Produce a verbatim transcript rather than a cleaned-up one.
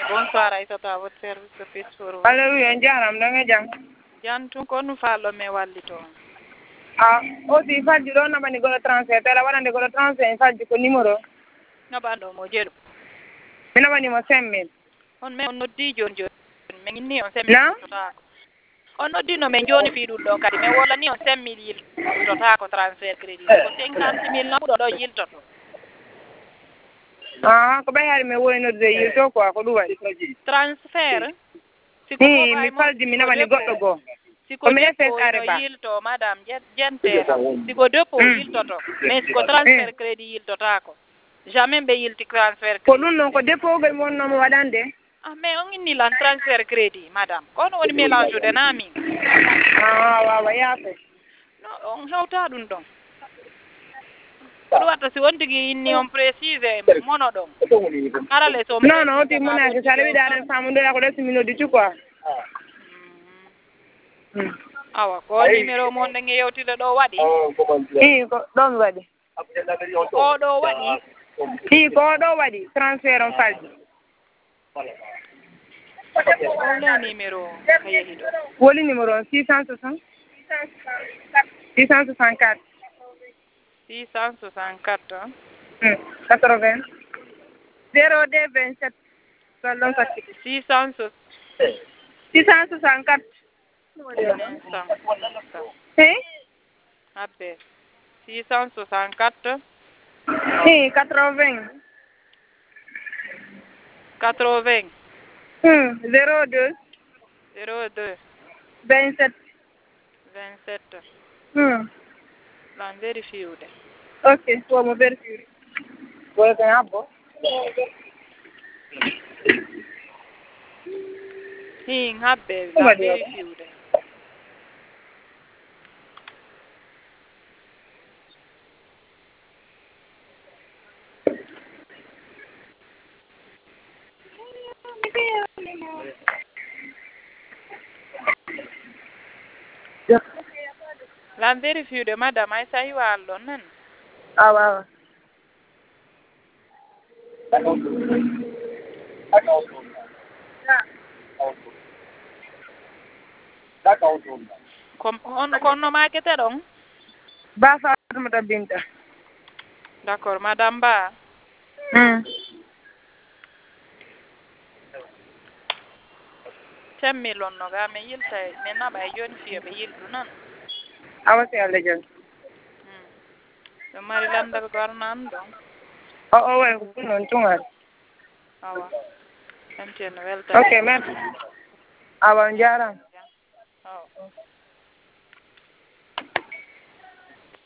Bonsoir Aïssata, à votre service de Peace for All. Alléluia, njaram da nga jang. Jantum ko nu fallo me wallito. Ah, aussi falji ɗo naɓani goɗo transfert tela waɗande goɗo transfert falji ko numéro. Naɓanɗo mo jeeɗu. Mi naɓanimo cinq mille. On me on noddi joni joni. Min inni on cinq mille Na? yiltotako. On noddino men joni fi ɗum ɗo kadi mi wolani on cinq mille yiltotako transfert crédit. Ko cinquante mille naɓuɗo ɗo yiltoto. Ah, ko ɓay haade mi wowi noddude yilto quoi ko ɗum waɗi. Transfert. Hi, mi falji mi naɓani goɗɗo goo. Siko Komi dépôt F S ino are ba. yilto madame jenteno siko dépôt yiltoto mais siko transfert crédit yiltotako jamais ɓe yilti transfert ko ɗum noon ko dépôt gol wonnomo waɗande. ah mais on inni lan transfert crédit madame kono woni mélange ude na min ah wawa yaafe no on hewta ɗum ɗon ko ɗum watta si won tigui inni on précise mono ɗon arale so non non oti monaki saɗa wiɗa aɗen famodoya ko ɗessi min odditu quoi. awa ko numéro mon nde yewtide ɗo waɗi i ko ɗo mi waɗi o ɗo waɗi i ko ɗo waɗi transfert on falji wole numéro a yeehi ɗo woli numéro on six cent soixante six cent soixante quatre six cent soixante quatre quatre-vingts zéro deux vingt-sept ɗon katti six cent six cent soixante quatre Hey? Abbe. six cent soixante-quatre. Hey, quatre-vingts. quatre-vingts. Hmm, zéro deux. zéro deux. vingt-sept. vingt-sept. Hmm. Lan vérifie ou de. Ok, toi, mon vérifie. Ouais, c'est un bon. Hi, ngabbe, lan vérifie ou de. Lan vérifie de madame Aïssa Iwalo nan. Ah, ouais, Kom on kono makete ɗon? Ba Fatoumata Binta. D'accord, madame Ba. Hmm. Temmi lonno ga me yilta me naba e joni fiyo ɓe yildu nan. Awa si Allah jon. Hmm. Ɗo mari landal garnan ɗon. O o way ko non tungal. Awa. Entienne welta. Ok, merci. Awa njaram.